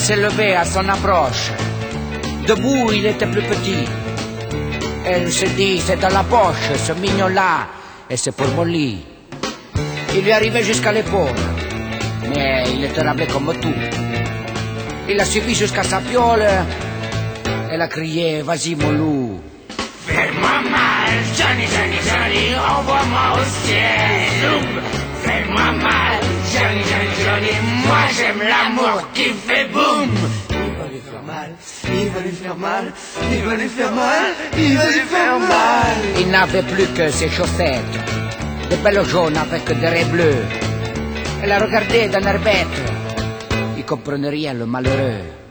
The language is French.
s'est levé à son approche. Debout, il était plus petit. Elle se dit, c'est dans la poche, ce mignon-là, et c'est pour mon lit. Il lui arrivait jusqu'à l'épaule, mais il était râblé comme tout. Il l'a suivi jusqu'à sa piole. Elle a crié, vas-y mon loup. Fais-moi mal, Johnny, Johnny, Johnny, envoie-moi au ciel. Zoom. Fais-moi mal, Johnny, Johnny, Johnny, moi j'aime l'amour qui fait boum. Il va lui faire mal, il va lui faire mal, il va lui faire mal, il va lui faire mal. Il n'avait plus que ses chaussettes, de belles jaunes avec des raies bleues. Elle a regardé d'un air bête. Il comprenait rien, le malheureux.